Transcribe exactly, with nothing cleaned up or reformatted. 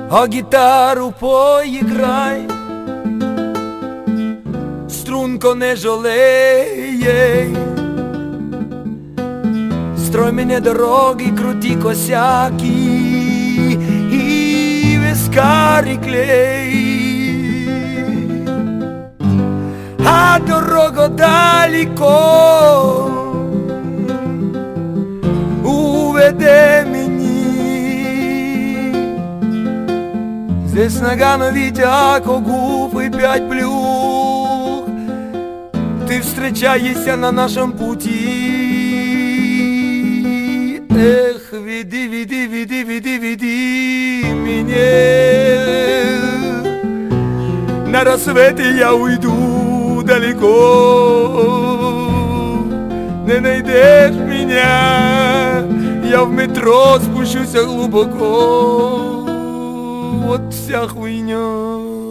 А гитару поиграй, струнко не жалей. Строй мне дороги, крути косяки и вискари клей. А дорога далеко уведе меня. Здесь ногами видя когуб и пять плюх, ты встречаешься на нашем пути. Эх, веди, веди, веди, веди, веди меня. На рассвете я уйду далеко, не найдешь меня, я в метро спущусь глубоко. Вот вся хуйня.